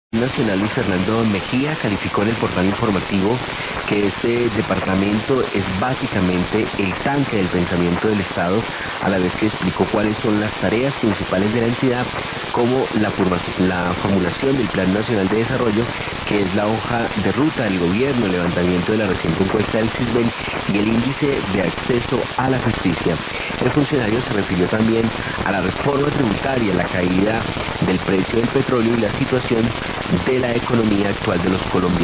Nacional Luis Fernando Mejía calificó en el portal informativo que este departamento es básicamente el tanque del pensamiento del Estado, a la vez que explicó cuáles son las tareas principales de la entidad, como la formulación del Plan Nacional de Desarrollo, que es la hoja de ruta del gobierno, el levantamiento de la reciente encuesta del CISBEN y el índice de acceso a la justicia. El funcionario se refirió también a la reforma tributaria, la caída del precio del petróleo y la situación de la economía actual de los colombianos.